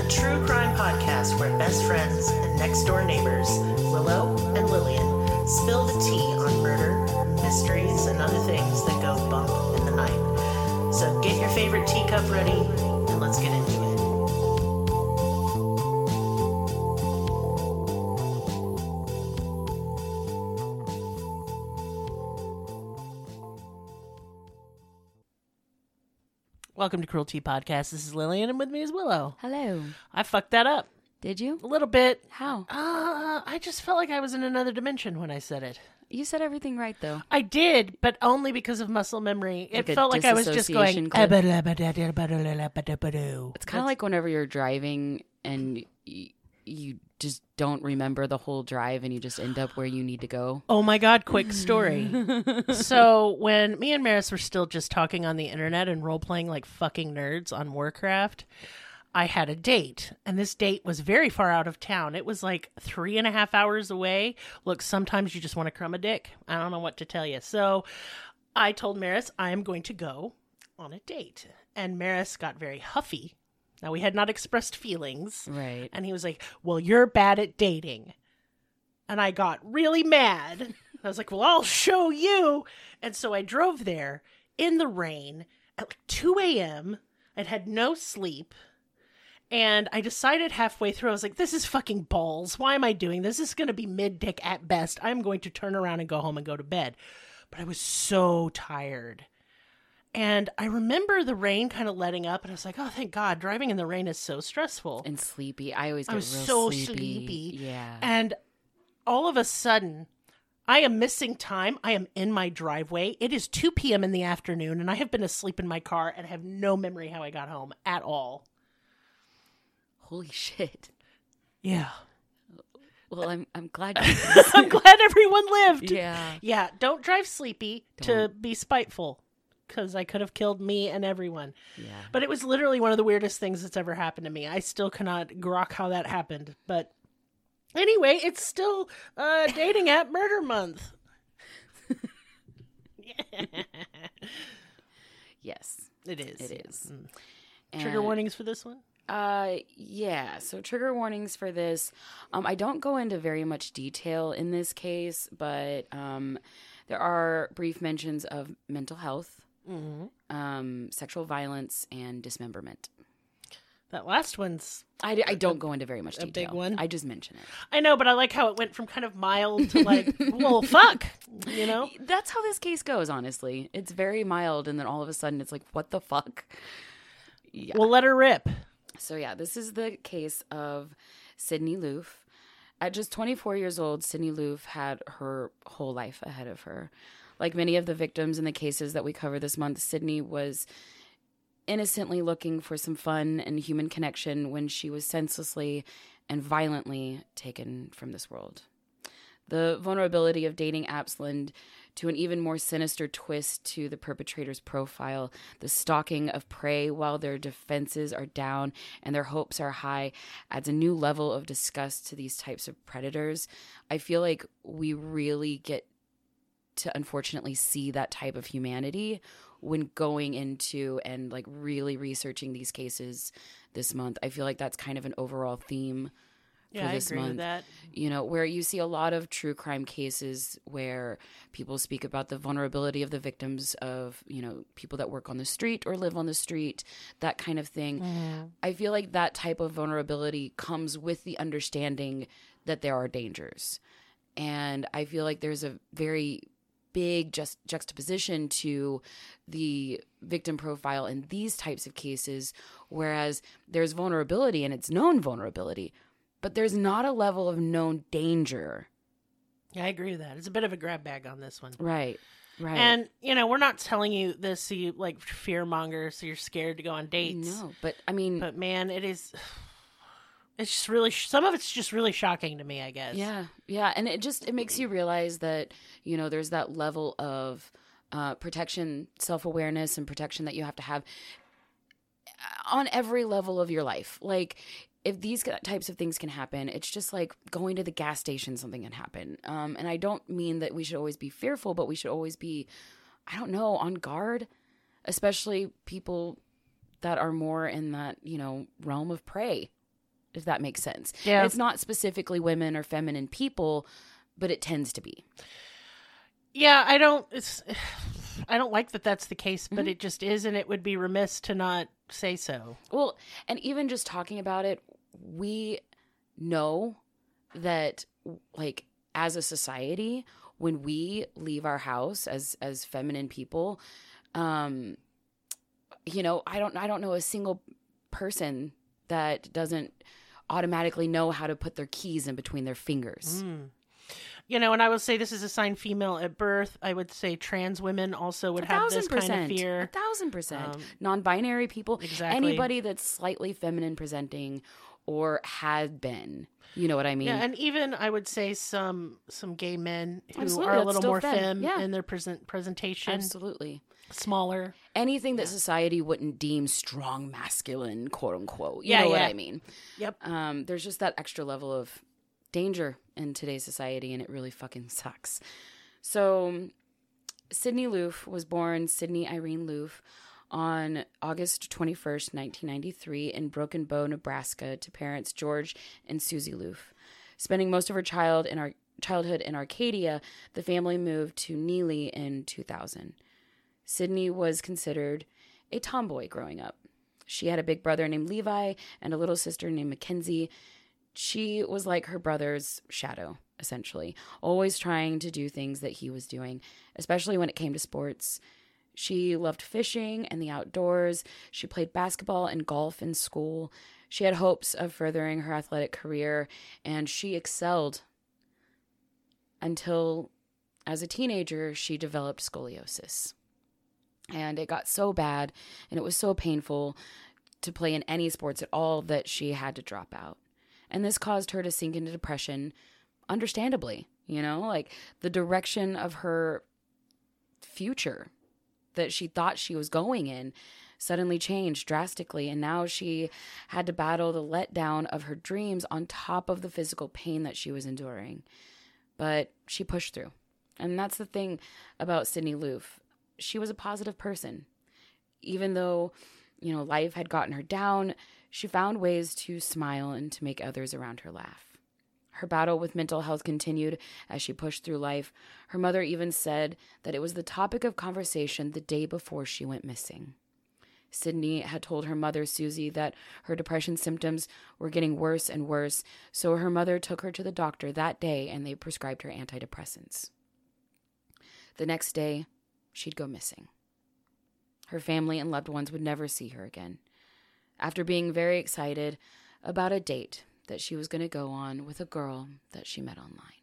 a true crime podcast where best friends and next-door neighbors, Willow and Lillian, spill the tea on murder, mysteries, and other things that go bump in the night. So get your favorite teacup ready, and let's get into it. Welcome to Cruel Tea Podcast. This is Lillian, and with me is Willow. Hello. I fucked that up. Did you? A little bit. How? I just felt like I was in another dimension when I said it. You said everything right, though. I did, but only because of muscle memory. Like it felt like I was just going... disassociation It's It's kind of like whenever you're driving and you just don't remember the whole drive and you just end up where you need to go. Oh my God, quick story. So when me and Maris were still just talking on the internet and role-playing like fucking nerds on Warcraft, I had a date, and this date was very far out of town. It was like 3.5 hours away. Look, sometimes you just want to crumb a dick. I don't know what to tell you. So I told Maris I am going to go on a date. And Maris got very huffy. Now, we had not expressed feelings. Right. And he was like, well, you're bad at dating. And I got really mad. I was like, well, I'll show you. And so I drove there in the rain at like 2 a.m. I'd had no sleep. And I decided halfway through, I was like, this is fucking balls. Why am I doing this? This is going to be mid-dick at best. I'm going to turn around and go home and go to bed. But I was so tired. And I remember the rain kind of letting up, and I was like, oh, thank God. Driving in the rain is so stressful. And sleepy. I always get was real so sleepy. Yeah. And all of a sudden, I am missing time. I am in my driveway. It is 2 p.m. in the afternoon, and I have been asleep in my car and have no memory how I got home at all. Holy shit. Yeah. Well, I'm glad I'm glad everyone lived. Yeah. Yeah, don't drive sleepy to be spiteful, because I could have killed me and everyone. Yeah. But it was literally one of the weirdest things that's ever happened to me. I still cannot grok how that happened. But anyway, it's still dating app murder month. Yes. It is. It is. Trigger warnings for this one? Yeah, so trigger warnings for this. I don't go into very much detail in this case, but there are brief mentions of mental health, sexual violence, and dismemberment. That last one's... I don't go into very much detail. A big one? I just mention it. I know, but I like how it went from kind of mild to like, well, fuck, you know? That's how this case goes, honestly. It's very mild, and then all of a sudden it's like, what the fuck? Yeah. We'll let her rip. So yeah, this is the case of Sydney Loof. At just 24 years old, Sydney Loof had her whole life ahead of her. Like many of the victims in the cases that we cover this month, Sydney was innocently looking for some fun and human connection when she was senselessly and violently taken from this world. The vulnerability of dating apps lend to an even more sinister twist to the perpetrator's profile. The stalking of prey while their defenses are down and their hopes are high adds a new level of disgust to these types of predators. I feel like we really get to unfortunately see that type of humanity when going into and like really researching these cases this month. I feel like that's kind of an overall theme. Yeah, I agree with that. You know, where you see a lot of true crime cases where people speak about the vulnerability of the victims of, you know, people that work on the street or live on the street, that kind of thing. I feel like that type of vulnerability comes with the understanding that there are dangers. And I feel like there's a very big juxtaposition to the victim profile in these types of cases, whereas there's vulnerability and it's known vulnerability, but there's not a level of known danger. Yeah, I agree with that. It's a bit of a grab bag on this one. Right. And, you know, we're not telling you this so you, like, fear monger, so you're scared to go on dates. No, but, I mean... But, man, it's just really... Some of it's just really shocking to me, I guess. Yeah. And it makes you realize that, you know, there's that level of protection, self-awareness, and protection that you have to have on every level of your life. Like... If these types of things can happen, it's just like going to the gas station, something can happen. And I don't mean that we should always be fearful, but we should always be, I don't know, on guard, especially people that are more in that, you know, realm of prey. if that makes sense. Yeah. It's not specifically women or feminine people, but it tends to be. Yeah, I don't like that that's the case, but it just is, and it would be remiss to not say so. Well, and even just talking about it, we know that, like, as a society, when we leave our house as feminine people, you know, I don't know a single person that doesn't automatically know how to put their keys in between their fingers. You know, and I will say this is assigned female at birth. I would say trans women also would have this kind of fear. 1,000%. Non-binary people, Exactly. anybody that's slightly feminine presenting or had been. You know what I mean? Yeah, and even I would say some gay men who Absolutely, are a that's little still more femme. femme Yeah. in their presentation, Absolutely. smaller. Anything that society wouldn't deem strong masculine, quote unquote. You Yeah, know what yeah. I mean? Yep. There's just that extra level of danger in today's society, and it really fucking sucks. So Sydney Loof was born Sydney Irene Loof on August 21st, 1993 in Broken Bow, Nebraska, to parents George and Susie Loof. Spending most of her childhood in Arcadia, the family moved to Neely in 2000. Sydney was considered a tomboy growing up. She had a big brother named Levi and a little sister named Mackenzie. She was like her brother's shadow, essentially, always trying to do things that he was doing, especially when it came to sports. She loved fishing and the outdoors. She played basketball and golf in school. She had hopes of furthering her athletic career, and she excelled until, as a teenager, she developed scoliosis. And it got so bad, and it was so painful to play in any sports at all that she had to drop out. And this caused her to sink into depression, understandably, you know, like the direction of her future that she thought she was going in suddenly changed drastically. And now she had to battle the letdown of her dreams on top of the physical pain that she was enduring. But she pushed through. And that's the thing about Sydney Loof. She was a positive person. Even though, you know, life had gotten her down, she found ways to smile and to make others around her laugh. Her battle with mental health continued as she pushed through life. Her mother even said that it was the topic of conversation the day before she went missing. Sydney had told her mother, Susie, that her depression symptoms were getting worse and worse, so her mother took her to the doctor that day and they prescribed her antidepressants. The next day, she'd go missing. Her family and loved ones would never see her again. After being very excited about a date that she was going to go on with a girl that she met online.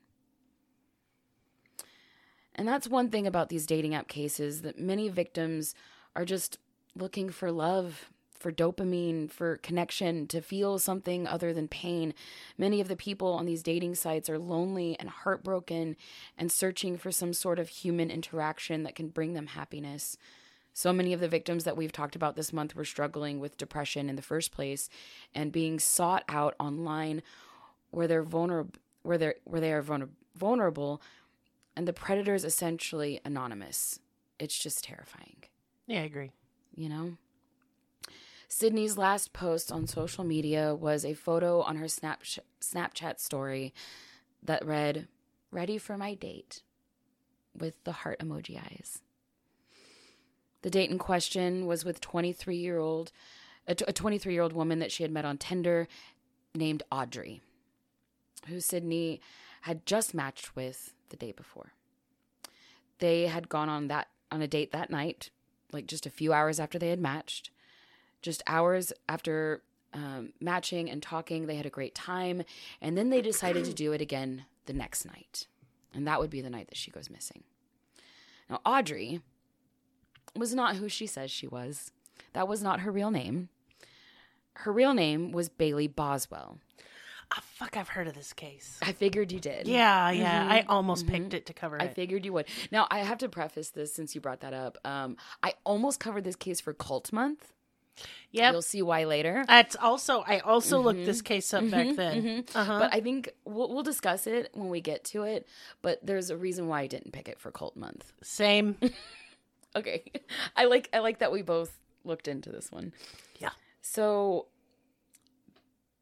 And that's one thing about these dating app cases, that many victims are just looking for love, for dopamine, for connection, to feel something other than pain. Many of the people on these dating sites are lonely and heartbroken and searching for some sort of human interaction that can bring them happiness. So many of the victims that we've talked about this month were struggling with depression in the first place and being sought out online where they're vulnerable, vulnerable, and the predator's essentially anonymous. It's just terrifying. Yeah, I agree. You know? Sydney's last post on social media was a photo on her Snapchat story that read, "Ready for my date," with the heart emoji eyes. The date in question was with a 23-year-old woman that she had met on Tinder named Audrey, who Sydney had just matched with the day before. They had gone on a date that night, like just a few hours after they had matched. Just hours after matching and talking, they had a great time, and then they decided to do it again the next night, and that would be the night that she goes missing. Now, Audrey was not who she says she was. That was not her real name. Her real name was Bailey Boswell. Oh, fuck, I've heard of this case. I figured you did. Yeah. I almost picked it to cover it. I figured you would. Now, I have to preface this since you brought that up. I almost covered this case for Cult Month. Yep. You'll see why later. I also looked this case up back then. But I think we'll discuss it when we get to it. But there's a reason why I didn't pick it for Cult Month. Same. Okay. I like that we both looked into this one. Yeah. So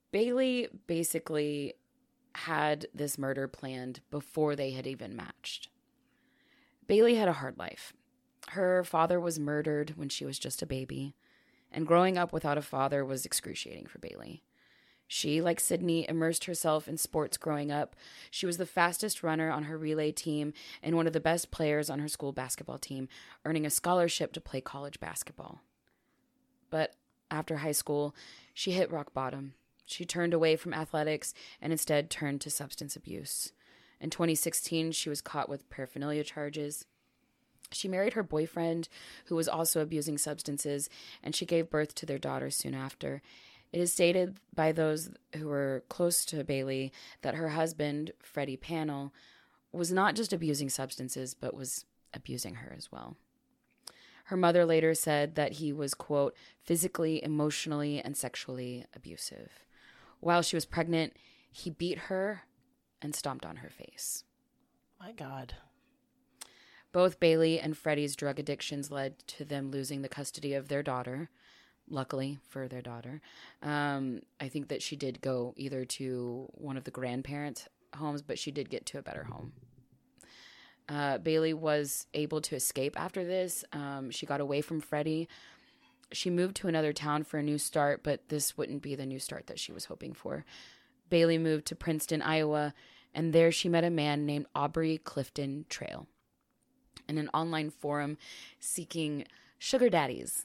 Bailey basically had this murder planned before they had even matched. Bailey had a hard life. Her father was murdered when she was just a baby, and growing up without a father was excruciating for Bailey. She, like Sydney, immersed herself in sports growing up. She was the fastest runner on her relay team and one of the best players on her school basketball team, earning a scholarship to play college basketball. But after high school, she hit rock bottom. She turned away from athletics and instead turned to substance abuse. In 2016, she was caught with paraphernalia charges. She married her boyfriend, who was also abusing substances, and she gave birth to their daughter soon after. It is stated by those who were close to Bailey that her husband, Freddie Pannell, was not just abusing substances, but was abusing her as well. Her mother later said that he was, quote, physically, emotionally, and sexually abusive. While she was pregnant, he beat her and stomped on her face. My God. Both Bailey and Freddie's drug addictions led to them losing the custody of their daughter. Luckily for their daughter. I think that she did go either to one of the grandparents' homes, but she did get to a better home. Bailey was able to escape after this. She got away from Freddie. She moved to another town for a new start, but this wouldn't be the new start that she was hoping for. Bailey moved to Princeton, Iowa, and there she met a man named Aubrey Clifton Trail in an online forum seeking sugar daddies.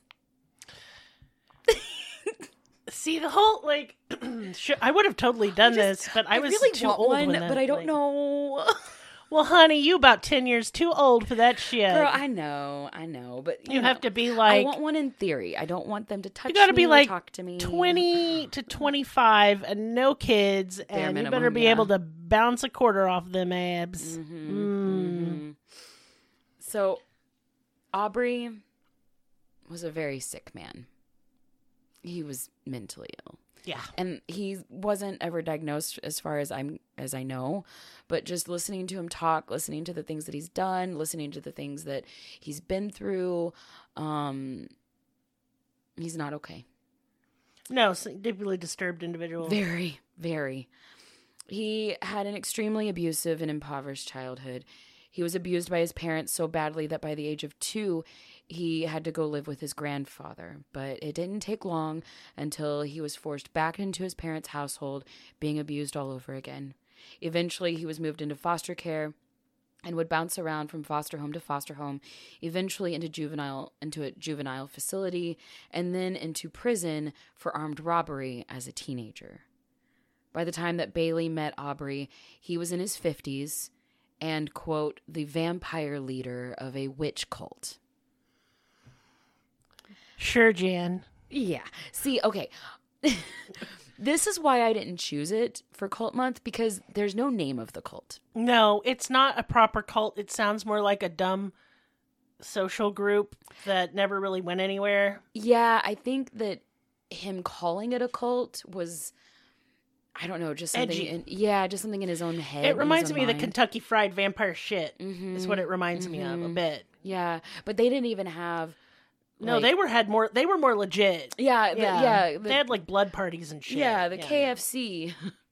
See, the whole, like, I would have totally done this, but I was really too want old one, when that, but I don't like... know. Well, honey, you about 10 years too old for that shit. Girl, I know, but you have to be like... I want one in theory. I don't want them to touch me. You got to be like talk to me. 20 to 25 and no kids, and you better be able to bounce a quarter off them abs. So, Aubrey was a very sick man. He was mentally ill. Yeah. And he wasn't ever diagnosed as far as I know, but just listening to him talk, listening to the things that he's done, listening to the things that he's been through, he's not okay. No, deeply disturbed individual. Very, very. He had an extremely abusive and impoverished childhood. He was abused by his parents so badly that by the age of 2, he had to go live with his grandfather. But it didn't take long until he was forced back into his parents' household, being abused all over again. Eventually, he was moved into foster care and would bounce around from foster home to foster home, eventually into a juvenile facility, and then into prison for armed robbery as a teenager. By the time that Bailey met Aubrey, he was in his 50s and, quote, the vampire leader of a witch cult. Sure, Jan. Yeah. See, okay. This is why I didn't choose it for Cult Month, because there's no name of the cult. No, it's not a proper cult. It sounds more like a dumb social group that never really went anywhere. Yeah, I think that him calling it a cult was, I don't know, just something just something in his own head. It reminds me of the Kentucky Fried Vampire shit, is what it reminds me of a bit. Yeah, but they didn't even have... No, they were more legit. Yeah. They had like blood parties and shit. Yeah, the KFC.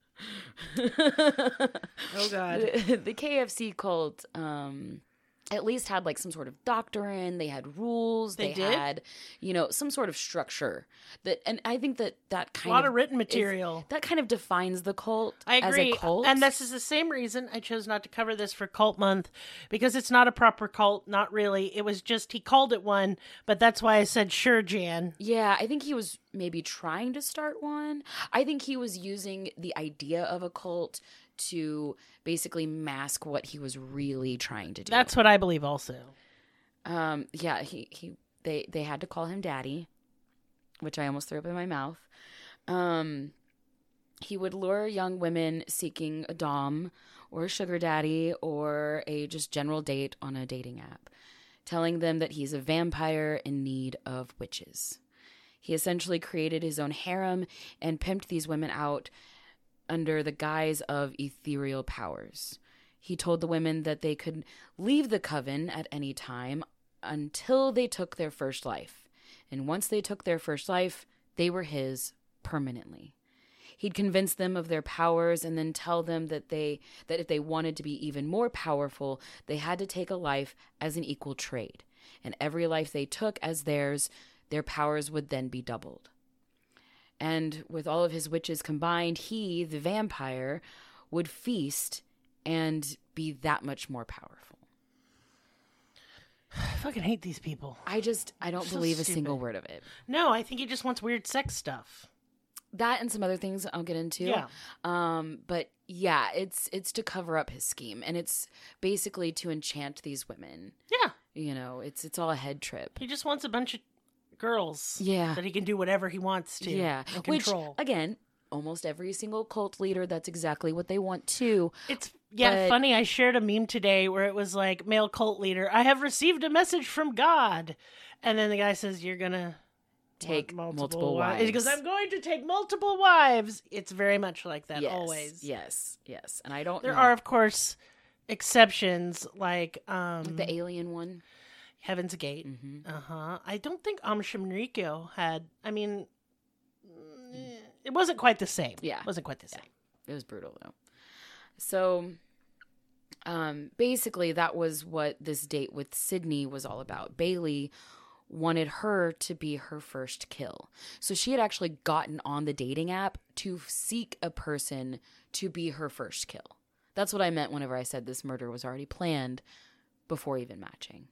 Oh God. The KFC cult at least had like some sort of doctrine. They had rules. They had, some sort of structure. And I think that kind of... A lot of written material. That kind of defines the cult. I agree. As a cult. And this is the same reason I chose not to cover this for Cult Month, because it's not a proper cult. Not really. It was just, he called it one, but that's why I said, sure, Jan. Yeah, I think he was maybe trying to start one. I think he was using the idea of a cult to basically mask what he was really trying to do. That's what I believe also. Yeah, they had to call him Daddy, which I almost threw up in my mouth. He would lure young women seeking a dom or a sugar daddy or a just general date on a dating app, telling them that he's a vampire in need of witches. He essentially created his own harem and pimped these women out under the guise of ethereal powers. He told the women that they could leave the coven at any time until they took their first life. And once they took their first life, they were his permanently. He'd convince them of their powers and then tell them that if they wanted to be even more powerful, they had to take a life as an equal trade. And every life they took as theirs, their powers would then be doubled. And with all of his witches combined, he, the vampire, would feast and be that much more powerful. I fucking hate these people. I don't So believe a stupid. single word of it. No, I think he just wants weird sex stuff. That and some other things I'll get into. Yeah. But yeah, it's to cover up his scheme, and it's basically to enchant these women. Yeah. You know, it's all a head trip. He just wants a bunch of girls. Yeah. That he can do whatever he wants to. Yeah. And Which, control. again, almost every single cult leader, that's exactly what they want too. It's but- funny. I shared a meme today where it was like, male cult leader, I have received a message from God. And then the guy says, you're going to Take want multiple wives. wives. He goes, I'm going to take multiple wives. It's very much like that, Yes, always. Yes. And I don't There know. are, of course, exceptions like The alien one. Heaven's Gate. I don't think Shinrikyo had, it wasn't quite the same. Yeah. It wasn't quite the same. It was brutal, though. So, basically, that was what this date with Sydney was all about. Bailey wanted her to be her first kill. So she had actually gotten on the dating app to seek a person to be her first kill. That's what I meant whenever I said this murder was already planned before even matching.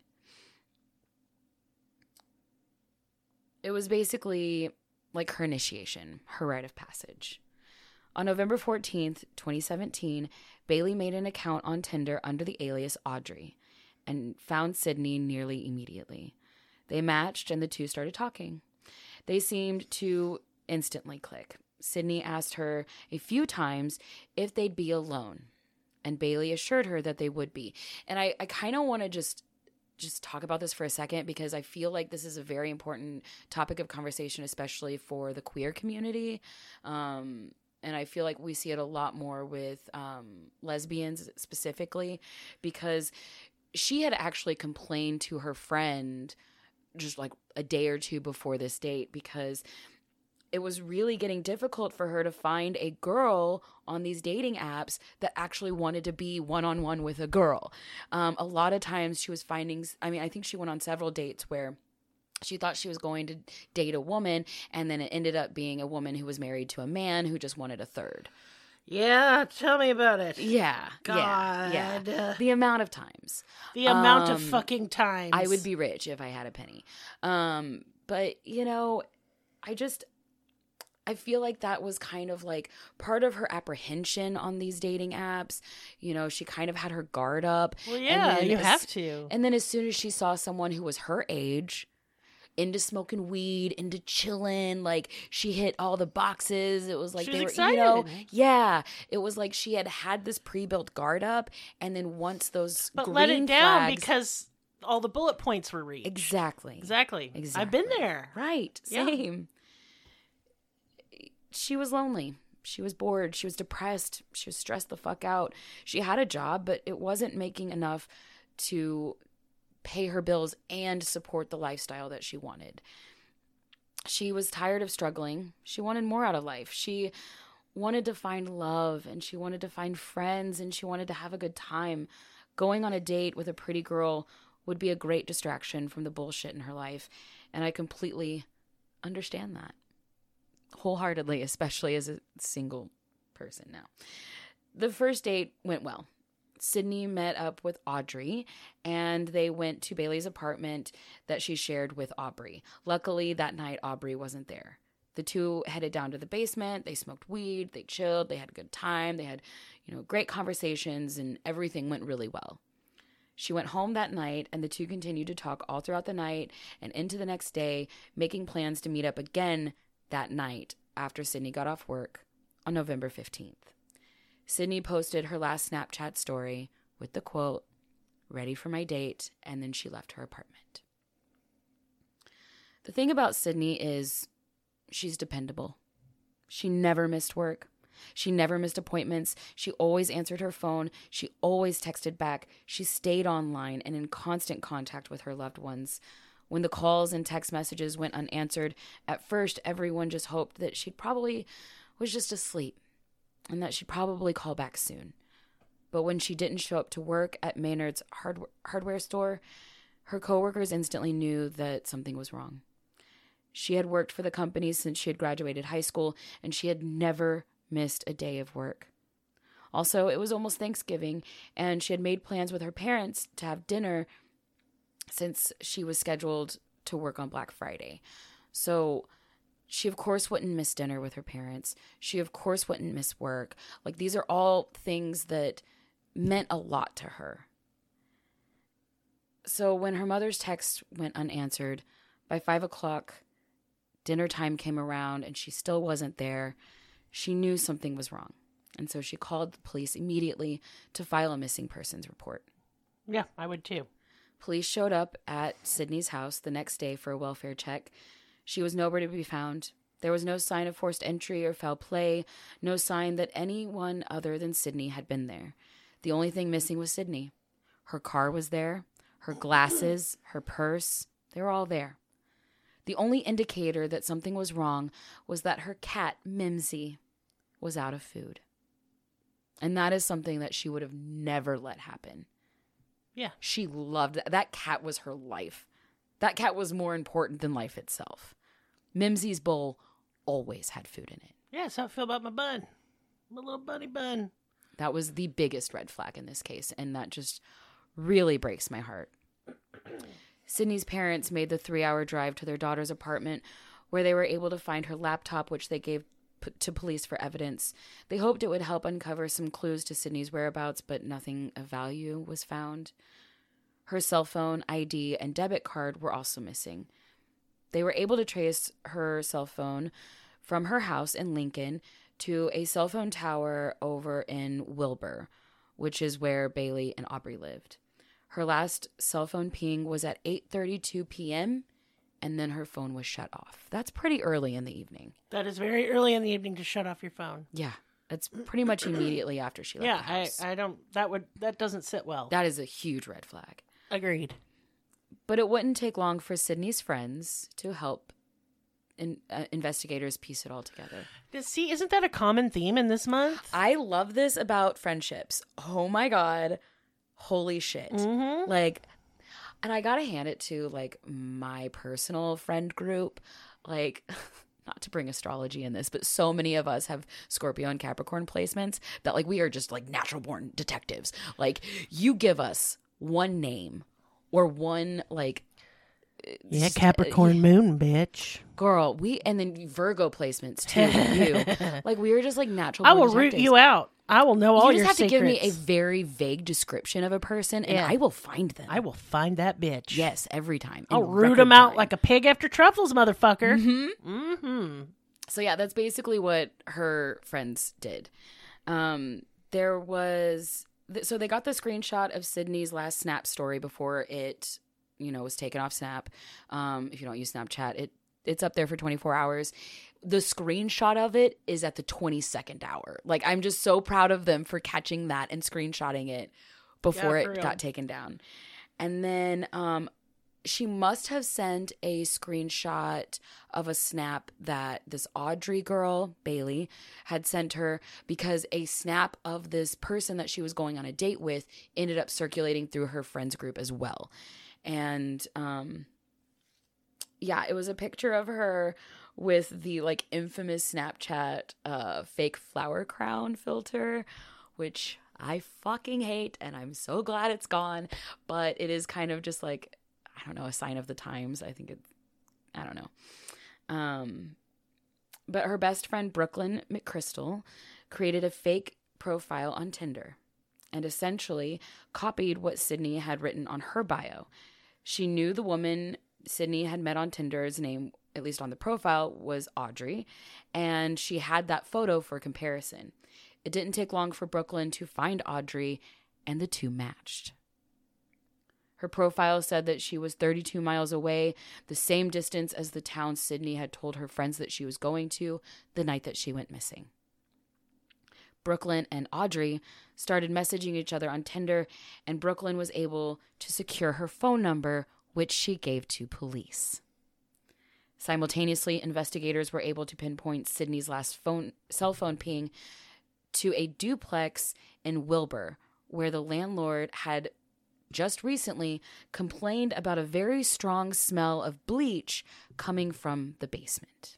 It was basically like her initiation, her rite of passage. On November 14th, 2017, Bailey made an account on Tinder under the alias Audrey and found Sydney nearly immediately. They matched and the two started talking. They seemed to instantly click. Sydney asked her a few times if they'd be alone, and Bailey assured her that they would be. And I kind of want to just talk about this for a second because I feel like this is a very important topic of conversation, especially for the queer community. And I feel like we see it a lot more with lesbians specifically, because she had actually complained to her friend just like a day or two before this date because it was really getting difficult for her to find a girl on these dating apps that actually wanted to be one-on-one with a girl. A lot of times she was finding, I think she went on several dates where she thought she was going to date a woman, and then it ended up being a woman who was married to a man who just wanted a third. Yeah, tell me about it. Yeah. God. Yeah. The amount of times. The amount of fucking times. I would be rich if I had a penny. But, you know, I feel like that was kind of like part of her apprehension on these dating apps. You know, she kind of had her guard up. Well, yeah, and then you have to. And then as soon as she saw someone who was her age, into smoking weed, into chilling, like she hit all the boxes. It was like She they was were, you know, excited. yeah. It was like she had this pre-built guard up, and then once those But green let it down flags, because all the bullet points were reached. exactly. Exactly. I've been there. Right. Yeah. Same. She was lonely. She was bored. She was depressed. She was stressed the fuck out. She had a job, but it wasn't making enough to pay her bills and support the lifestyle that she wanted. She was tired of struggling. She wanted more out of life. She wanted to find love, and she wanted to find friends, and she wanted to have a good time. Going on a date with a pretty girl would be a great distraction from the bullshit in her life, and I completely understand that. Wholeheartedly, especially as a single person now. The first date went well. Sydney met up with Audrey, and they went to Bailey's apartment that she shared with Aubrey. Luckily, that night, Aubrey wasn't there. The two headed down to the basement. They smoked weed. They chilled. They had a good time. They had, great conversations, and everything went really well. She went home that night, and the two continued to talk all throughout the night and into the next day, making plans to meet up again that night after Sydney got off work on November 15th. Sydney posted her last Snapchat story with the quote, "Ready for my date," and then she left her apartment. The thing about Sydney is she's dependable. She never missed work. She never missed appointments. She always answered her phone. She always texted back. She stayed online and in constant contact with her loved ones. When the calls and text messages went unanswered, at first everyone just hoped that she'd probably was just asleep and that she'd probably call back soon. But when she didn't show up to work at Maynard's hardware store, her coworkers instantly knew that something was wrong. She had worked for the company since she had graduated high school, and she had never missed a day of work. Also, it was almost Thanksgiving, and she had made plans with her parents to have dinner since she was scheduled to work on Black Friday. So she, of course, wouldn't miss dinner with her parents. She, of course, wouldn't miss work. Like, these are all things that meant a lot to her. So when her mother's text went unanswered, by 5 o'clock, dinner time came around and she still wasn't there. She knew something was wrong. And so she called the police immediately to file a missing persons report. Yeah, I would too. Police showed up at Sydney's house the next day for a welfare check. She was nowhere to be found. There was no sign of forced entry or foul play, no sign that anyone other than Sydney had been there. The only thing missing was Sydney. Her car was there, her glasses, her purse, they were all there. The only indicator that something was wrong was that her cat, Mimsy, was out of food. And that is something that she would have never let happen. Yeah. She loved that. That cat was her life. That cat was more important than life itself. Mimsy's bowl always had food in it. Yeah, that's how I feel about my bun. My little bunny bun. That was the biggest red flag in this case, and that just really breaks my heart. Sydney's parents made the 3-hour drive to their daughter's apartment, where they were able to find her laptop, which they gave to police for evidence. They hoped it would help uncover some clues to Sydney's whereabouts, but nothing of value was found. Her cell phone, ID, and debit card were also missing. They were able to trace her cell phone from her house in Lincoln to a cell phone tower over in Wilbur, which is where Bailey and Aubrey lived. Her last cell phone ping was at 8:32 p.m., and then her phone was shut off. That's pretty early in the evening. That is very early in the evening to shut off your phone. Yeah, it's pretty much immediately after she left the house. I don't, that doesn't sit well. That is a huge red flag. Agreed. But it wouldn't take long for Sydney's friends to help investigators piece it all together. See, isn't that a common theme in this month? I love this about friendships. Oh my God. Holy shit. Mm-hmm. Like, and I gotta hand it to, like, my personal friend group. Like, not to bring astrology in this, but so many of us have Scorpio and Capricorn placements that, like, we are just, like, natural born detectives. Like, you give us one name or one, like... Yeah, Capricorn moon, bitch. Girl, and then Virgo placements, too. You. Like, we are just, like, natural I born will root detectives. you out. I will know all you your just have secrets. to give me a very vague description of a person, and I will find them. I will find that bitch. Yes, every time. I'll root them out like a pig after truffles, motherfucker. Mm-hmm. Mm-hmm. So yeah, that's basically what her friends did. So they got the screenshot of Sydney's last Snap story before it, was taken off Snap. If you don't use Snapchat, it's up there for 24 hours. The screenshot of it is at the 22nd hour. Like, I'm just so proud of them for catching that and screenshotting it before it got taken down. And then she must have sent a screenshot of a snap that this Audrey girl, Bailey, had sent her, because a snap of this person that she was going on a date with ended up circulating through her friends group as well. And it was a picture of her with the, like, infamous Snapchat fake flower crown filter, which I fucking hate, and I'm so glad it's gone. But it is kind of just, like, I don't know, a sign of the times. I don't know. But her best friend, Brooklyn McChrystal, created a fake profile on Tinder and essentially copied what Sydney had written on her bio. She knew the woman Sydney had met on Tinder's name, at least on the profile, was Audrey, and she had that photo for comparison. It didn't take long for Brooklyn to find Audrey, and the two matched. Her profile said that she was 32 miles away, the same distance as the town Sydney had told her friends that she was going to the night that she went missing. Brooklyn and Audrey started messaging each other on Tinder, and Brooklyn was able to secure her phone number, which she gave to police. Simultaneously, investigators were able to pinpoint Sydney's last cell phone ping to a duplex in Wilbur, where the landlord had just recently complained about a very strong smell of bleach coming from the basement.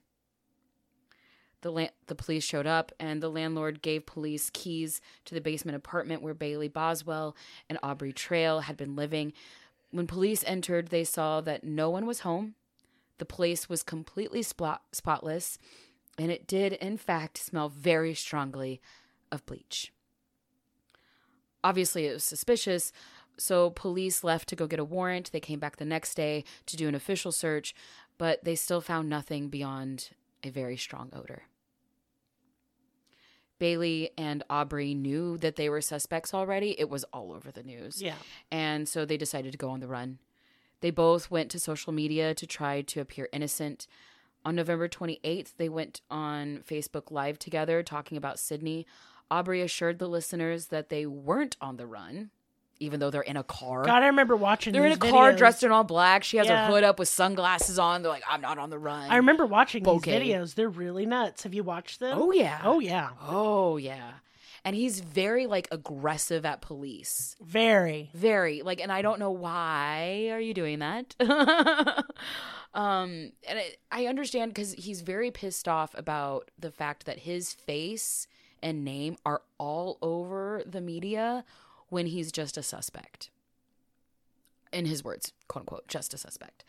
The police showed up, and the landlord gave police keys to the basement apartment where Bailey Boswell and Aubrey Trail had been living. When police entered, they saw that no one was home. The place was completely spotless, and it did, in fact, smell very strongly of bleach. Obviously, it was suspicious, so police left to go get a warrant. They came back the next day to do an official search, but they still found nothing beyond a very strong odor. Bailey and Aubrey knew that they were suspects already. It was all over the news. Yeah. And so they decided to go on the run. They both went to social media to try to appear innocent. On November 28th, they went on Facebook Live together talking about Sydney. Aubrey assured the listeners that they weren't on the run, even though they're in a car. God, I remember watching They're in a these car videos. dressed in all black. She has Yeah. her hood up with sunglasses on. They're like, I'm not on the run. I remember watching these Okay. videos. They're really nuts. Have you watched them? Oh, yeah. Oh, yeah. Oh, yeah. And he's very, like, aggressive at police. Very. Very. Like, and I don't know why are you doing that? I understand because he's very pissed off about the fact that his face and name are all over the media when he's just a suspect. In his words, quote unquote, just a suspect.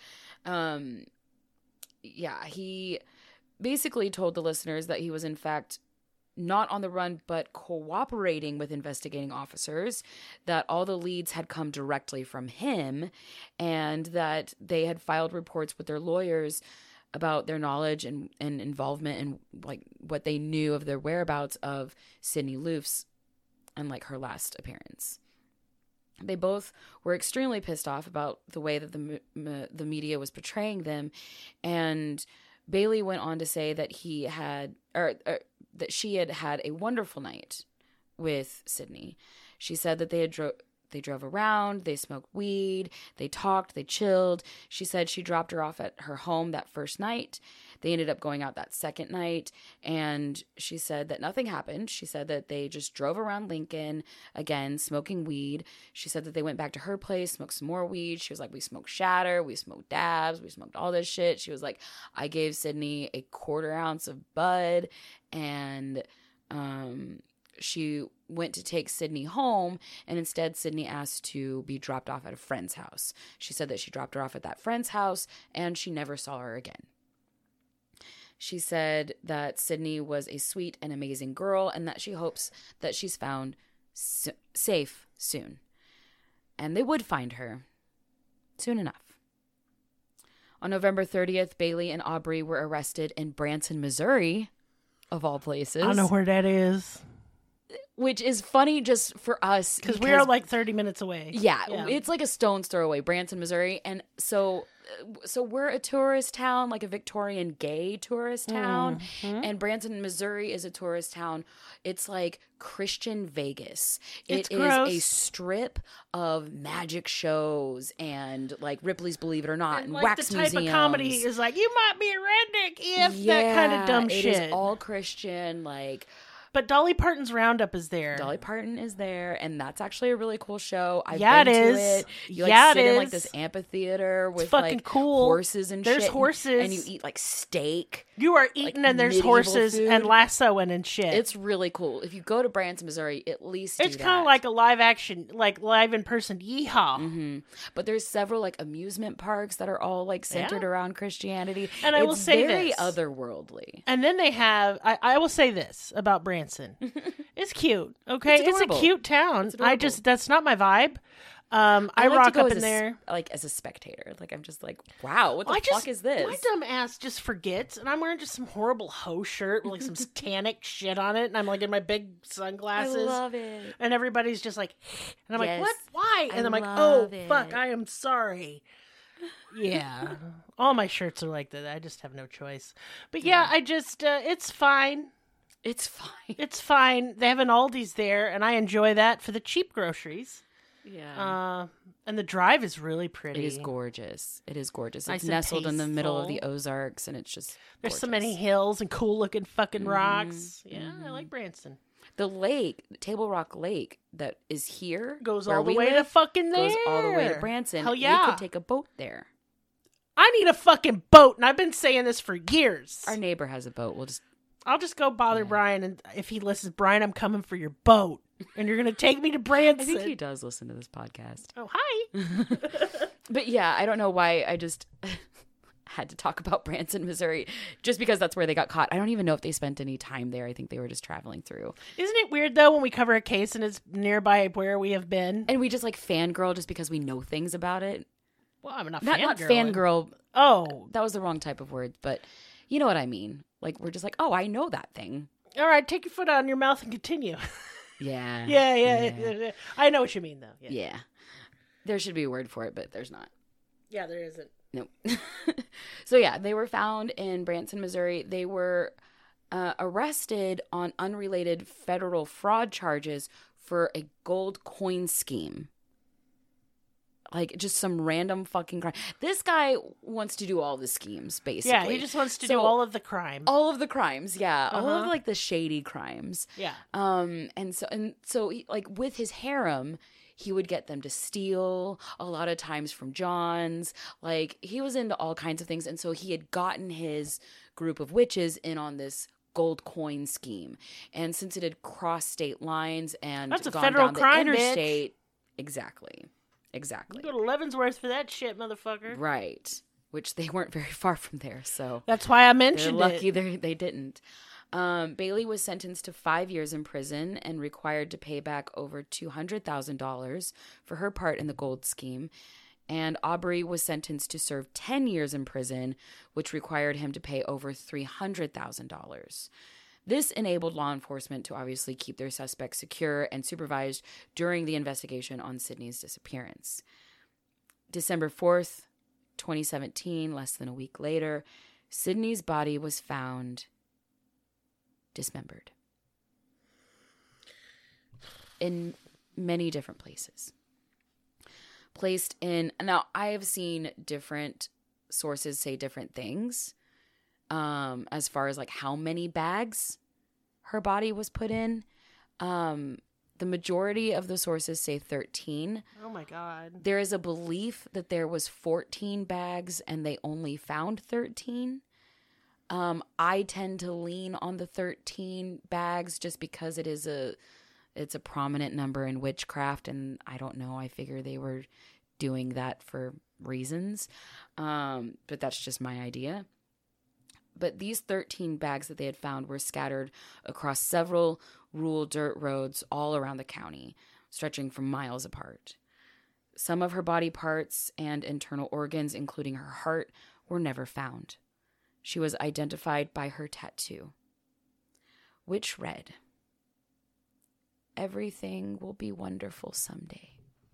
He basically told the listeners that he was in fact not on the run, but cooperating with investigating officers, that all the leads had come directly from him, and that they had filed reports with their lawyers about their knowledge and involvement and like what they knew of their whereabouts of Sydney Loofs and like her last appearance. They both were extremely pissed off about the way that the media was portraying them, and Bailey went on to say that he had, that she had had a wonderful night with Sydney. She said that they drove around, they smoked weed, they talked, they chilled. She said she dropped her off at her home that first night. They ended up going out that second night, and she said that nothing happened. She said that they just drove around Lincoln, again, smoking weed. She said that they went back to her place, smoked some more weed. She was like, we smoked shatter, we smoked dabs, we smoked all this shit. She was like, I gave Sydney a 1/4 ounce of bud, and she went to take Sydney home, and instead Sydney asked to be dropped off at a friend's house. She said that she dropped her off at that friend's house, and she never saw her again. She said that Sydney was a sweet and amazing girl, and that she hopes that she's found safe soon. And they would find her soon enough. On November 30th, Bailey and Aubrey were arrested in Branson, Missouri, of all places. I don't know where that is. Which is funny just for us. Because we are like 30 minutes away. Yeah, it's like a stone's throw away, Branson, Missouri. And so we're a tourist town, like a Victorian gay tourist town. Mm-hmm. And Branson, Missouri is a tourist town. It's like Christian Vegas. It is a strip of magic shows and like Ripley's Believe It or Not and like wax the type museums. of comedy is like, you might be a redneck if that kind of dumb shit. It is all Christian, like... But Dolly Parton's Roundup is there. Dolly Parton is there, and that's actually a really cool show. I've been to is. it. You Yeah, sit it in is. like this amphitheater with fucking like cool. horses and There's shit. horses. And you eat like steak. You are eating, like, and there's medieval horses food. and lassoing and shit. It's really cool. If you go to Branson, Missouri, at least It's kind of like a live action, like live in person yeehaw. Mm-hmm. But there's several like amusement parks that are all like centered around Christianity. And I will say very this. otherworldly. And then they have, I will say this about Branson. It's cute, okay? It's It's a cute town. That's not my vibe. I like rock to go up as in there. Like as a spectator. Like I'm just like, wow, what the fuck is this? My dumb ass just forgets, and I'm wearing just some horrible hoe shirt with like some tannic shit on it, and I'm like in my big sunglasses. I love it. And everybody's just like, and I'm like, Yes. what? Why? And I I'm like, love oh, it. fuck, I am sorry. Yeah. All my shirts are like that. I just have no choice. But yeah, I just, it's fine. It's fine. It's fine. They have an Aldi's there, and I enjoy that for the cheap groceries. Yeah. And the drive is really pretty. It is gorgeous. It is gorgeous. Nice It's and nestled in the middle of the peaceful. Ozarks, and it's just There's so gorgeous. many hills and cool looking fucking rocks. Yeah, I like Branson. The lake, Table Rock Lake, that is here Goes where all the we way to live, fucking there. goes all the way to Branson. Hell yeah. We could take a boat there. I need a fucking boat, and I've been saying this for years. Our neighbor has a boat. We'll just I'll just go bother Brian, and if he listens, Brian, I'm coming for your boat, and you're gonna take me to Branson. I think he does listen to this podcast. Oh, hi. But yeah, I don't know why I just had to talk about Branson, Missouri, just because that's where they got caught. I don't even know if they spent any time there. I think they were just traveling through. Isn't it weird though when we cover a case and it's nearby where we have been? And we just like fangirl just because we know things about it. Well, I'm not Not fangirling. fangirl. Oh, That was the wrong type of word, but you know what I mean. Like we're just like, oh, I know that thing. all right. Take your foot out of your mouth and continue. Yeah. Yeah. I know what you mean though. Yeah. There should be a word for it, but there's not. Yeah, there isn't. Nope. So yeah, they were found in Branson, Missouri. They were arrested on unrelated federal fraud charges for a gold coin scheme. Like just some random fucking crime. This guy wants to do all the schemes, basically. Yeah, he just wants to do all of the crime. all of the crimes. Yeah, all of Uh-huh. like the shady crimes. Yeah. And so he, like with his harem, he would get them to steal a lot of times from John's. Like he was into all kinds of things, and so he had gotten his group of witches in on this gold coin scheme. And since it had crossed state lines and That's a gone federal down crime, the bitch. interstate, exactly. You go to Leavenworth for that shit, motherfucker. Right, which they weren't very far from there, so That's why I they're mentioned lucky it. they didn't. Bailey was sentenced to 5 years in prison and required to pay back over $200,000 for her part in the gold scheme. And Aubrey was sentenced to serve 10 years in prison, which required him to pay over $300,000. This enabled law enforcement to obviously keep their suspects secure and supervised during the investigation on Sydney's disappearance. December 4th, 2017, less than a week later, Sydney's body was found dismembered in many different places. Placed in, now I have seen different sources say different things as far as like how many bags her body was put in. The majority of the sources say 13. Oh my God. There is a belief that there was 14 bags and they only found 13. I tend to lean on the 13 bags just because it's a prominent number in witchcraft, and I don't know, I figure they were doing that for reasons. But that's just my idea. But these 13 bags that they had found were scattered across several rural dirt roads all around the county, stretching from miles apart. Some of her body parts and internal organs, including her heart, were never found. She was identified by her tattoo, which read, "Everything will be wonderful someday."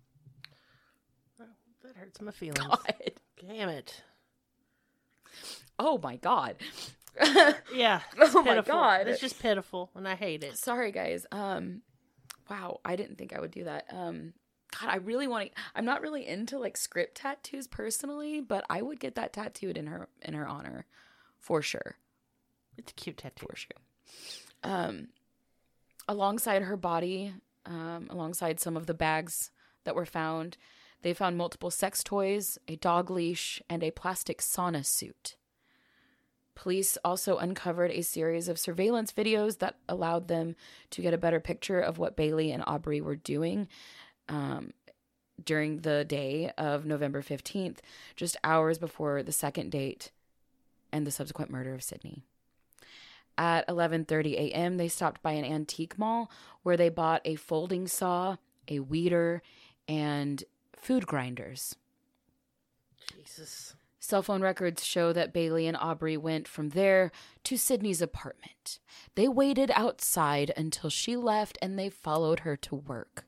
That hurts my feelings. God. Damn it. Oh my God. Yeah. It's Oh my pitiful. God. It's just pitiful, and I hate it. Sorry, guys. Wow, I didn't think I would do that. God, I really want to. I'm not really into like script tattoos personally, but I would get that tattooed in her honor, for sure. It's a cute tattoo. For sure. Alongside her body, alongside some of the bags that were found, they found multiple sex toys, a dog leash, and a plastic sauna suit. Police also uncovered a series of surveillance videos that allowed them to get a better picture of what Bailey and Aubrey were doing during the day of November 15th, just hours before the second date and the subsequent murder of Sydney. At 11:30 a.m., they stopped by an antique mall where they bought a folding saw, a weeder, and food grinders. Jesus. Cell phone records show that Bailey and Aubrey went from there to Sydney's apartment. They waited outside until she left and they followed her to work.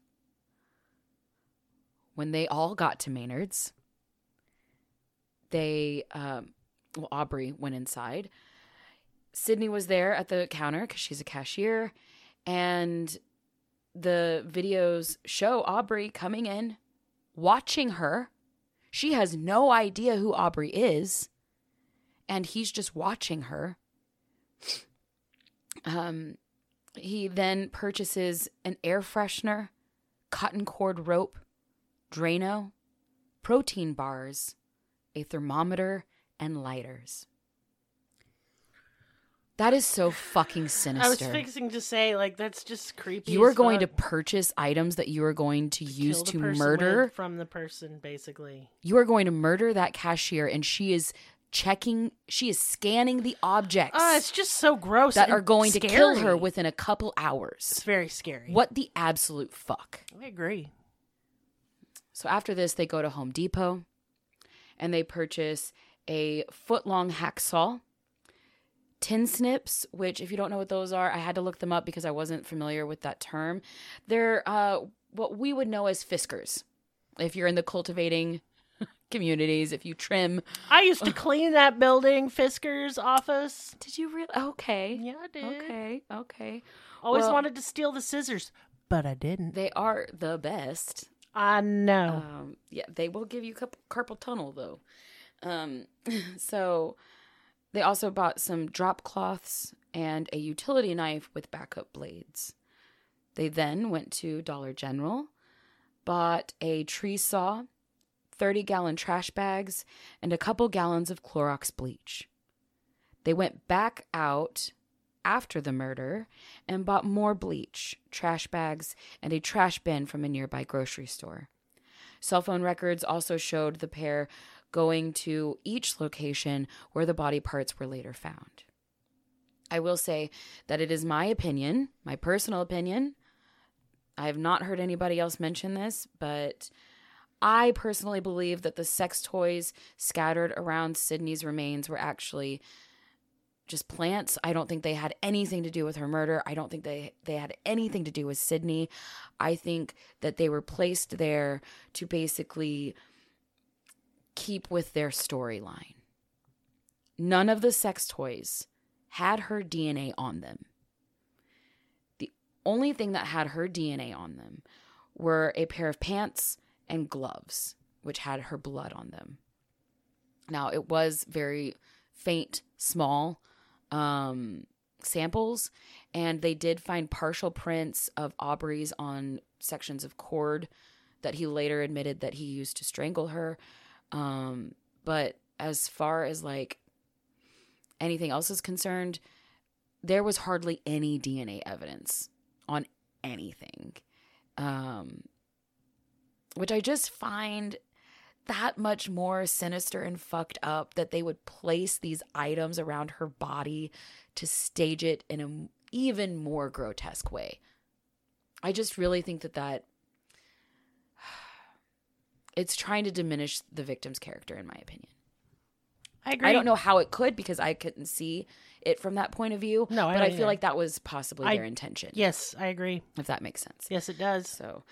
When they all got to Maynard's, Aubrey went inside. Sydney was there at the counter because she's a cashier, and the videos show Aubrey coming in, watching her. She has no idea who Aubrey is, and he's just watching her. He then purchases an air freshener, cotton cord rope, Drano, protein bars, a thermometer, and lighters. That is so fucking sinister. I was fixing to say, like, that's just creepy. You are going to purchase items that you are going to use to murder. From the person, basically. You are going to murder that cashier, and she is scanning the objects. It's just so gross. That are going to kill her within a couple hours. It's very scary. What the absolute fuck? I agree. So after this, they go to Home Depot, and they purchase a foot-long hacksaw, tin snips, which if you don't know what those are, I had to look them up because I wasn't familiar with that term. They're what we would know as fiskers. If you're in the cultivating communities, if you trim. I used to clean that building, Fisker's office. Did you really? Okay. Yeah, I did. Okay. Always wanted to steal the scissors, but I didn't. They are the best. I know. Yeah, they will give you carpal tunnel, though. So they also bought some drop cloths and a utility knife with backup blades. They then went to Dollar General, bought a tree saw, 30-gallon trash bags, and a couple gallons of Clorox bleach. They went back out after the murder and bought more bleach, trash bags, and a trash bin from a nearby grocery store. Cell phone records also showed the pair going to each location where the body parts were later found. I will say that it is my opinion, my personal opinion. I have not heard anybody else mention this, but I personally believe that the sex toys scattered around Sydney's remains were actually just plants. I don't think they had anything to do with her murder. I don't think they had anything to do with Sydney. I think that they were placed there to basically keep with their storyline. None of the sex toys had her DNA on them. The only thing that had her DNA on them were a pair of pants and gloves, which had her blood on them. Now, it was very faint, small samples, and they did find partial prints of Aubrey's on sections of cord that he later admitted that he used to strangle her. But as far as like anything else is concerned, there was hardly any DNA evidence on anything. Which I just find that much more sinister and fucked up, that they would place these items around her body to stage it in an even more grotesque way. I just really think that it's trying to diminish the victim's character, in my opinion. I agree. I don't know how it could, because I couldn't see it from that point of view. No, but I feel like that was possibly their intention. Yes, I agree. If that makes sense. Yes, it does. So,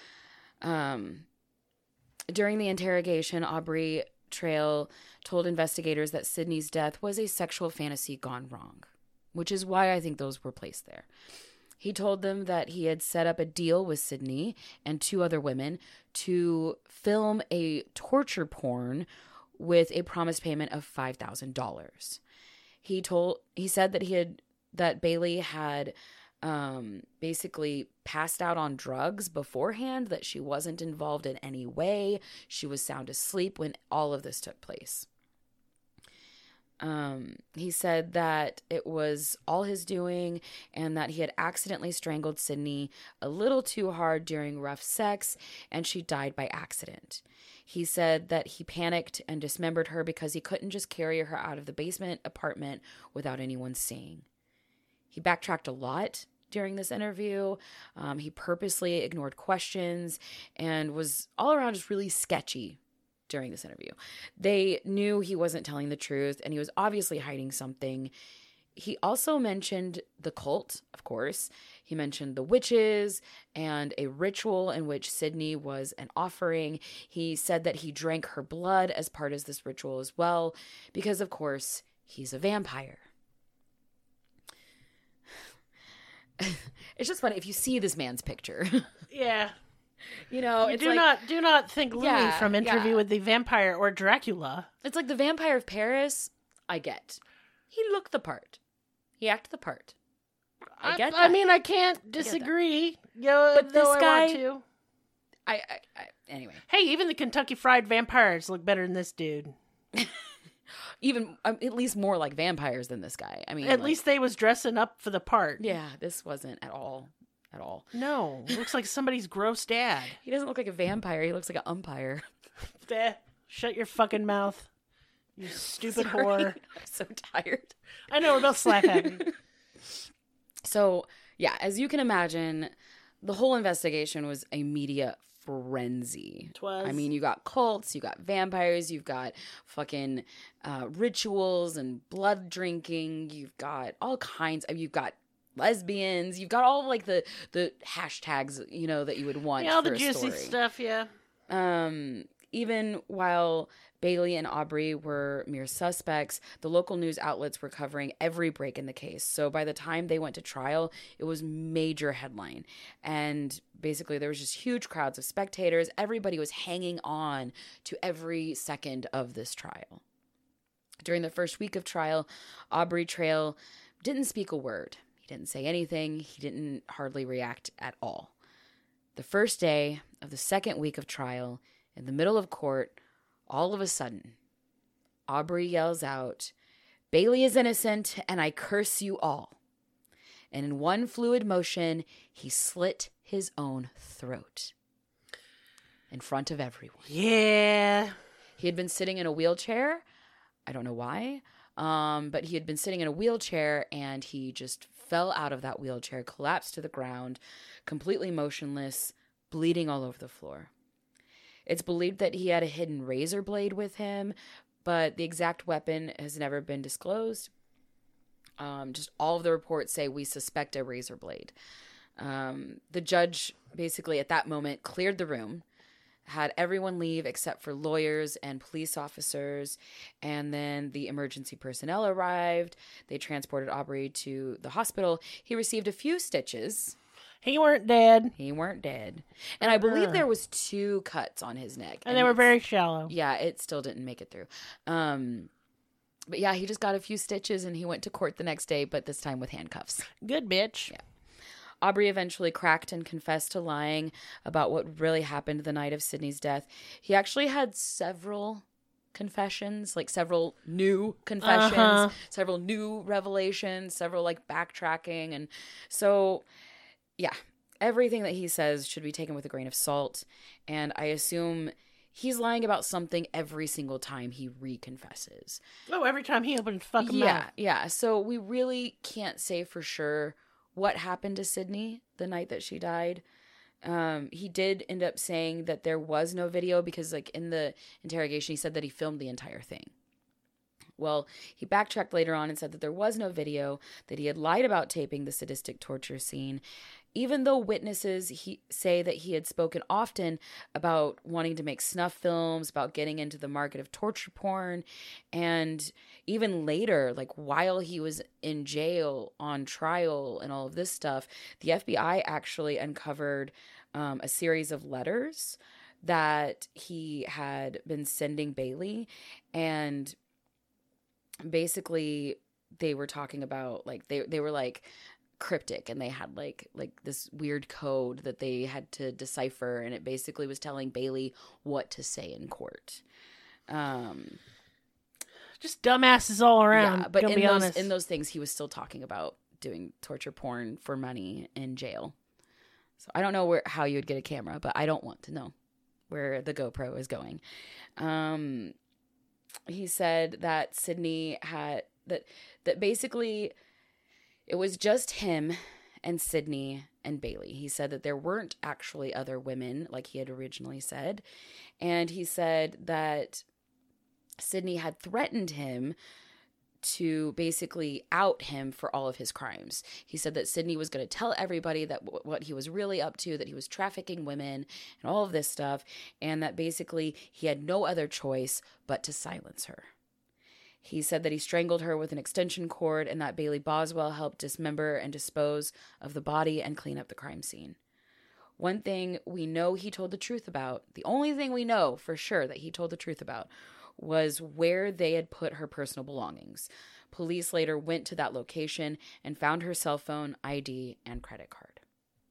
during the interrogation, Aubrey Trail told investigators that Sydney's death was a sexual fantasy gone wrong, which is why I think those were placed there. He told them that he had set up a deal with Sydney and 2 other women to film a torture porn with a promised payment of $5,000. He said that Bailey had basically passed out on drugs beforehand, that she wasn't involved in any way. She was sound asleep when all of this took place. He said that it was all his doing and that he had accidentally strangled Sydney a little too hard during rough sex, and she died by accident. He said that he panicked and dismembered her because he couldn't just carry her out of the basement apartment without anyone seeing. He backtracked a lot during this interview. He purposely ignored questions and was all around just really sketchy during this interview. They knew he wasn't telling the truth, and he was obviously hiding something. He also mentioned the cult, of course. He mentioned the witches and a ritual in which Sydney was an offering. He said that he drank her blood as part of this ritual as well, because, of course, he's a vampire. It's just funny if you see this man's picture. Yeah. You know, You it's do not think Louis Yeah, from Interview yeah. with the Vampire or Dracula. It's like the Vampire of Paris. I get. He looked the part. He acted the part. I get that. I mean, I can't disagree. But though this I want guy- to. Anyway, Hey, even the Kentucky Fried Vampires look better than this dude. even at least more like vampires than this guy. I mean, At like, least they was dressing up for the part. yeah, this wasn't at all. No, looks like somebody's gross dad. He doesn't look like a vampire. He looks like an umpire. Shut your fucking mouth, you stupid Sorry. whore. I'm so tired. I know, we're both slack happy. So, yeah, as you can imagine, the whole investigation was a media frenzy. Twas. I mean, you got cults, you got vampires, you've got fucking rituals and blood drinking, you've got all kinds of, you've got lesbians, you've got all like the hashtags, you know, that you would want Yeah, all for the a juicy story. stuff, yeah. Even while Bailey and Aubrey were mere suspects, the local news outlets were covering every break in the case. So by the time they went to trial, it was major headline. And basically there was just huge crowds of spectators. Everybody was hanging on to every second of this trial. During the first week of trial, Aubrey Trail didn't speak a word. He didn't say anything. He didn't hardly react at all. The first day of the second week of trial, in the middle of court, all of a sudden, Aubrey yells out, "Bailey is innocent, and I curse you all." And in one fluid motion, he slit his own throat in front of everyone. Yeah. He had been sitting in a wheelchair. I don't know why, but he had been sitting in a wheelchair, and he just fell out of that wheelchair, collapsed to the ground, completely motionless, bleeding all over the floor. It's believed that he had a hidden razor blade with him, but the exact weapon has never been disclosed. Just all of the reports say we suspect a razor blade. The judge basically at that moment cleared the room, had everyone leave except for lawyers and police officers, and then the emergency personnel arrived. They transported Aubrey to the hospital. He received a few stitches. He weren't dead. He weren't dead. And I believe there was 2 cuts on his neck. And they were very shallow. Yeah, it still didn't make it through. But yeah, he just got a few stitches and he went to court the next day, but this time with handcuffs. Good bitch. Yeah. Aubrey eventually cracked and confessed to lying about what really happened the night of Sydney's death. He actually had several confessions, like several new confessions, several new revelations, several like backtracking. And so, yeah, everything that he says should be taken with a grain of salt. And I assume he's lying about something every single time he reconfesses. Oh, every time he opens fucking Yeah, mouth. yeah. So we really can't say for sure what happened to Sydney the night that she died. He did end up saying that there was no video because, like, in the interrogation, he said that he filmed the entire thing. Well, he backtracked later on and said that there was no video, that he had lied about taping the sadistic torture scene, even though witnesses say that he had spoken often about wanting to make snuff films, about getting into the market of torture porn, and even later, like while he was in jail on trial and all of this stuff, the FBI actually uncovered a series of letters that he had been sending Bailey, and basically they were talking about like they were like cryptic, and they had like this weird code that they had to decipher, and it basically was telling Bailey what to say in court. Just dumbasses all around. Yeah, but gonna be honest. in those things he was still talking about doing torture porn for money in jail. So I don't know how you would get a camera, but I don't want to know where the GoPro is going. He said that Sydney had that basically it was just him and Sydney and Bailey. He said that there weren't actually other women like he had originally said. And he said that Sydney had threatened him to basically out him for all of his crimes. He said that Sydney was going to tell everybody that what he was really up to, that he was trafficking women and all of this stuff, and that basically he had no other choice but to silence her. He said that he strangled her with an extension cord and that Bailey Boswell helped dismember and dispose of the body and clean up the crime scene. One thing we know he told the truth about, the only thing we know for sure that he told the truth about, was where they had put her personal belongings. Police later went to that location and found her cell phone, ID, and credit card.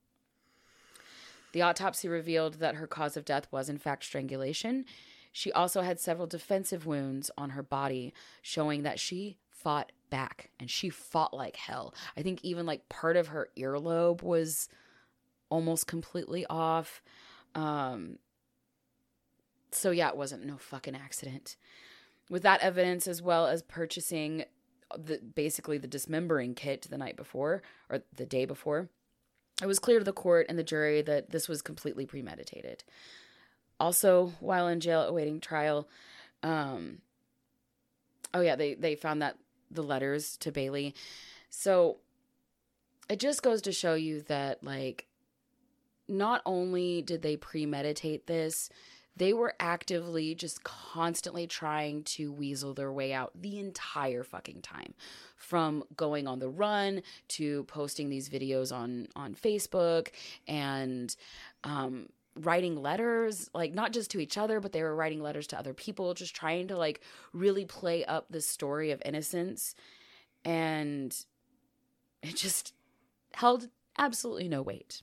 The autopsy revealed that her cause of death was in fact strangulation. She also had several defensive wounds on her body, showing that she fought back, and she fought like hell. I think even like part of her earlobe was almost completely off. So yeah, it wasn't no fucking accident. With that evidence, as well as purchasing basically the dismembering kit the night before, or the day before, it was clear to the court and the jury that this was completely premeditated. Also, while in jail awaiting trial, they found that the letters to Bailey. So it just goes to show you that, like, not only did they premeditate this, they were actively just constantly trying to weasel their way out the entire fucking time. From going on the run to posting these videos on Facebook and writing letters, like not just to each other, but they were writing letters to other people, just trying to like really play up this story of innocence. And it just held absolutely no weight.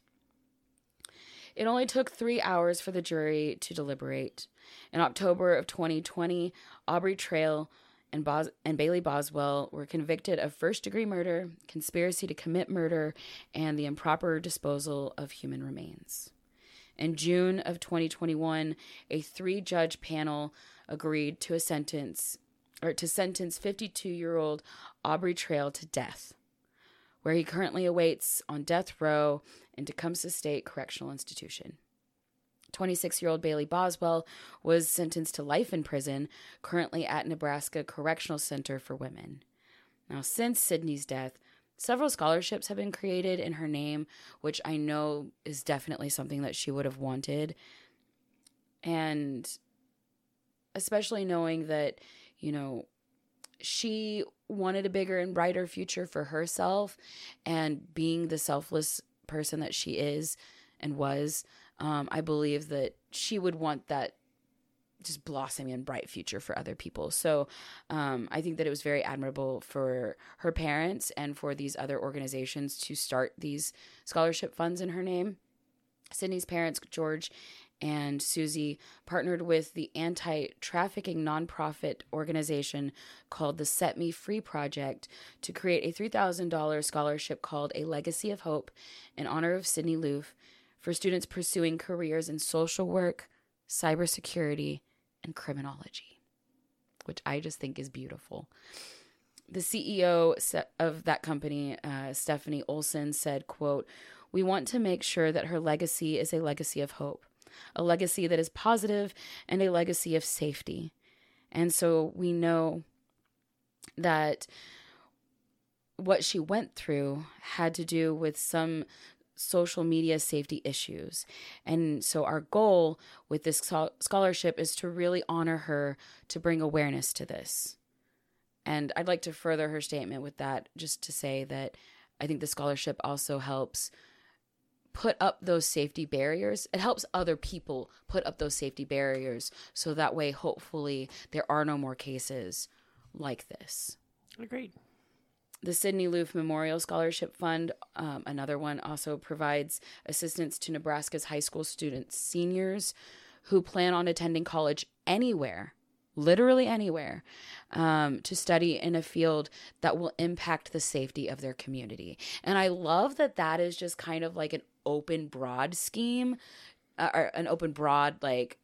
It only took 3 hours for the jury to deliberate. In October of 2020, Aubrey Trail and Bailey Boswell were convicted of first-degree murder, conspiracy to commit murder, and the improper disposal of human remains. In June of 2021, a 3-judge panel agreed to sentence 52-year-old Aubrey Trail to death, where he currently awaits on death row in Tecumseh State Correctional Institution. 26-year-old Bailey Boswell was sentenced to life in prison, currently at Nebraska Correctional Center for Women. Now, since Sydney's death, several scholarships have been created in her name, which I know is definitely something that she would have wanted. And especially knowing that, you know, she wanted a bigger and brighter future for herself, and being the selfless person that she is and was, I believe that she would want that just blossoming and bright future for other people. So I think that it was very admirable for her parents and for these other organizations to start these scholarship funds in her name. Sydney's parents, George and Susie, partnered with the anti-trafficking nonprofit organization called the Set Me Free Project to create a $3,000 scholarship called A Legacy of Hope in honor of Sydney Loof for students pursuing careers in social work, cybersecurity, and criminology, which I just think is beautiful. The CEO of that company, Stephanie Olson, said, quote, "We want to make sure that her legacy is a legacy of hope, a legacy that is positive, and a legacy of safety." And so we know that what she went through had to do with some social media safety issues. And so our goal with this scholarship is to really honor her, to bring awareness to this. And I'd like to further her statement with that, just to say that I think the scholarship also helps put up those safety barriers. It helps other people put up those safety barriers, so that way, hopefully, there are no more cases like this. Agreed. The Sydney Loof Memorial Scholarship Fund, another one, also provides assistance to Nebraska's high school students, seniors who plan on attending college anywhere, literally anywhere, to study in a field that will impact the safety of their community. And I love that that is just kind of like an open, broad scheme, or an open, broad,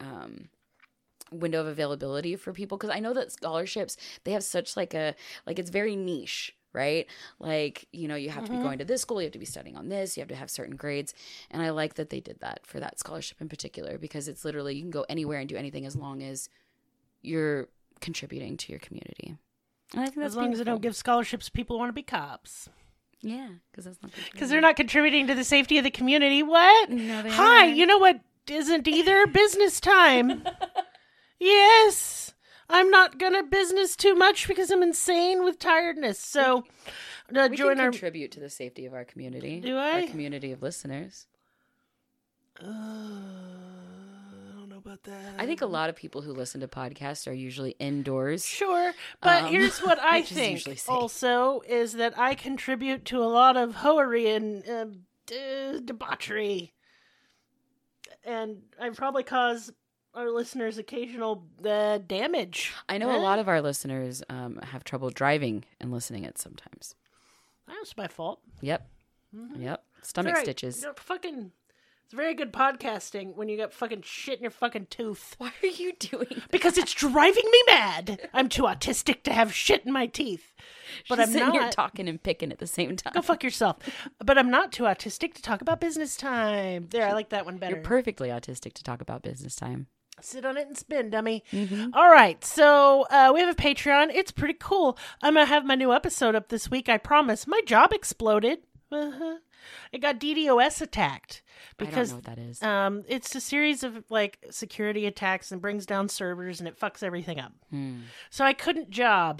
window of availability for people. Because I know that scholarships, they have such it's very niche, right? Like, you know, you have to be going to this school, you have to be studying on this, you have to have certain grades. And I like that they did that for that scholarship in particular, because it's literally, you can go anywhere and do anything as long as you're contributing to your community. And I think that's as long beautiful. as they don't give scholarships to people who want to be cops. Yeah, because that's not because they're not contributing to the safety of the community. What? No, they Hi, aren't. you know what isn't either? Business time. Yes. I'm not gonna business too much because I'm insane with tiredness. So, We join can our. contribute to the safety of our community. Do I? Our community of listeners. I don't know about that. I think a lot of people who listen to podcasts are usually indoors. Sure, but here's what I just think usually say. also is that I contribute to a lot of hoery and debauchery. And I probably cause our listeners occasional damage. I know a lot of our listeners have trouble driving and listening it sometimes. That's my fault. Yep. Yep. Stomach Right. stitches. It's very good podcasting when you got fucking shit in your fucking tooth. Why are you doing that? Because it's driving me mad. I'm too autistic to have shit in my teeth. But She's I'm sitting here not. talking and picking at the same time. Go fuck yourself. But I'm not too autistic to talk about business time. There, I like that one better. You're perfectly autistic to talk about business time. Sit on it and spin, dummy. Mm-hmm. All right, so we have a Patreon. It's pretty cool. I'm going to have my new episode up this week, I promise. My job exploded. It got DDoS attacked. Because I don't know what that is. it's a series of like security attacks and brings down servers and it fucks everything up. So I couldn't job.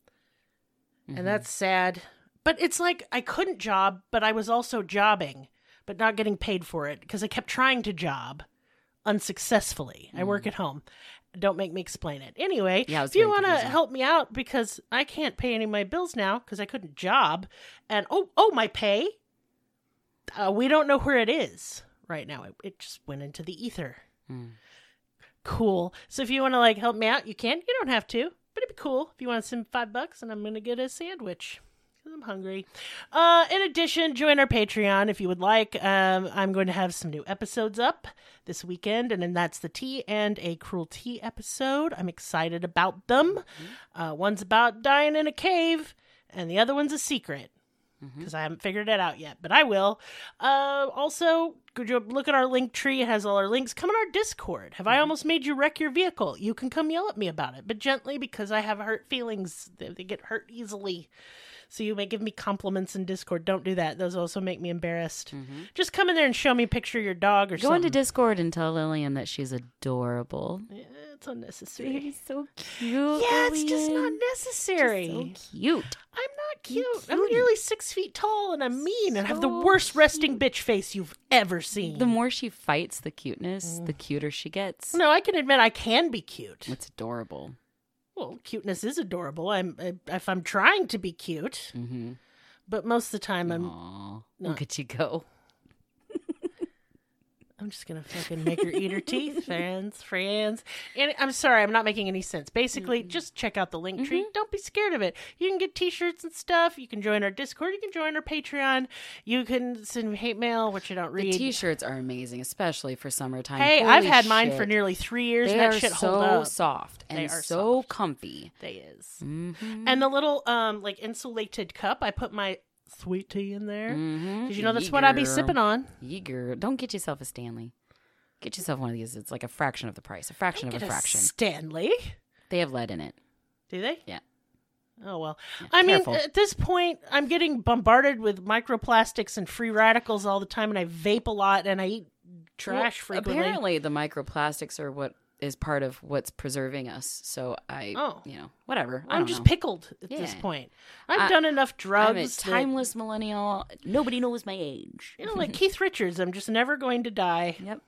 And that's sad. But it's like I couldn't job, but I was also jobbing, but not getting paid for it because I kept trying to job unsuccessfully. I work at home. Don't make me explain it. Anyway, Yeah, it was if you very want to confusing. help me out because I can't pay any of my bills now because I couldn't job. And oh, my pay? We don't know where it is right now. It just went into the ether. Cool. So if you want to like help me out, you can. You don't have to, but it'd be cool if you want to send $5 and I'm going to get a sandwich because I'm hungry. In addition, join our Patreon if you would like. I'm going to have some new episodes up this weekend, and then that's the tea and a cruelty episode. I'm excited about them. One's about dying in a cave, and the other one's a secret. Because I haven't figured it out yet, but I will. Also, could you look at our link tree? It has all our links. Come on our Discord. Have I almost made you wreck your vehicle? You can come yell at me about it, but gently because I have hurt feelings. They get hurt easily. So you may give me compliments in Discord. Don't do that. Those also make me embarrassed. Just come in there and show me a picture of your dog or Go something. into Discord and tell Lillian that she's adorable. Yeah, it's unnecessary. Baby's so cute. Yeah, it's just not Lillian. necessary. So cute. I'm not cute. I'm cutie. nearly 6 feet tall and I'm mean and have the worst resting bitch face you've ever seen. The more she fights the cuteness, the cuter she gets. No, I can admit I can be cute. It's adorable. Well, cuteness is adorable. If I'm trying to be cute, but most of the time Aw, look at you go. I'm just gonna fucking make her eat her teeth, friends. And I'm sorry, I'm not making any sense. Basically, just check out the link tree. Don't be scared of it. You can get T-shirts and stuff. You can join our Discord. You can join our Patreon. You can send me hate mail, which I don't read. The t-shirts are amazing, especially for summertime. Hey, Holy I've had mine shit. for nearly 3 years. They And that are shit so hold up. soft They and are so soft. comfy. They is. Mm-hmm. And the little like insulated cup, I put my sweet tea in there because you know that's Ye what I be girl. sipping on. Yeager. Don't get yourself a Stanley. Get yourself one of these. It's like a fraction of the price. A fraction of a Get a fraction. Stanley. They have lead in it. Do they? Yeah. Oh, well. I mean, careful. at this point, I'm getting bombarded with microplastics and free radicals all the time, and I vape a lot, and I eat trash Well, frequently. apparently, the microplastics are what is part of what's preserving us. So whatever. I I'm don't just know. pickled at this Yeah. point. I've done enough drugs. I'm a timeless millennial. Nobody knows my age. Like Keith Richards, I'm just never going to die. Yep.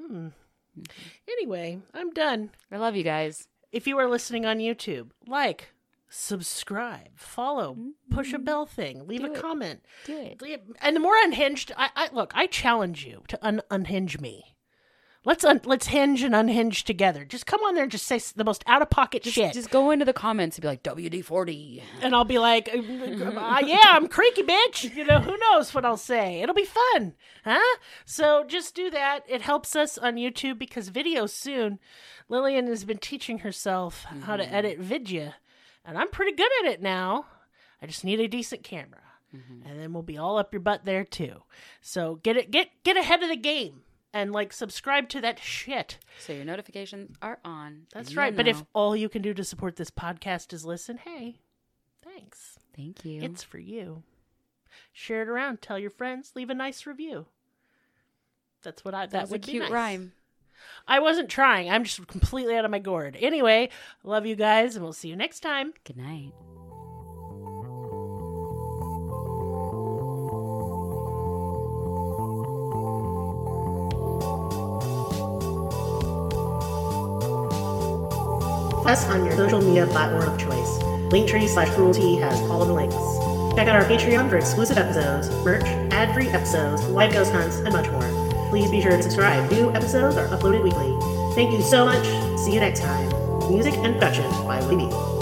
Anyway, I'm done. I love you guys. If you are listening on YouTube, like, subscribe, follow, push a bell thing, leave Do a it. comment. Do it. And the more unhinged, I challenge you to unhinge me. Let's hinge and unhinge together. Just come on there and just say the most out of pocket shit, Just go into the comments and be like, WD-40. and I'll be like, yeah, I'm creaky, bitch. You know, who knows what I'll say? It'll be fun, huh? So just do that. It helps us on YouTube because video soon. Lillian has been teaching herself how to edit video, and I'm pretty good at it now. I just need a decent camera, and then we'll be all up your butt there too. So get ahead of the game. And like subscribe to that shit. So your notifications are on. That's and right. you'll But if know. all you can do to support this podcast is listen, hey, thanks. Thank you. It's for you. Share it around. Tell your friends. Leave a nice review. That's what that That's a would be cute nice. rhyme. I wasn't trying. I'm just completely out of my gourd. Anyway, love you guys, and we'll see you next time. Good night. Us on your social media platform of choice. Linktree/Cruelty has all of the links. Check out our Patreon for exclusive episodes, merch, ad-free episodes, live ghost hunts, and much more. Please be sure to subscribe. New episodes are uploaded weekly. Thank you so much. See you next time. Music and production by Willie B.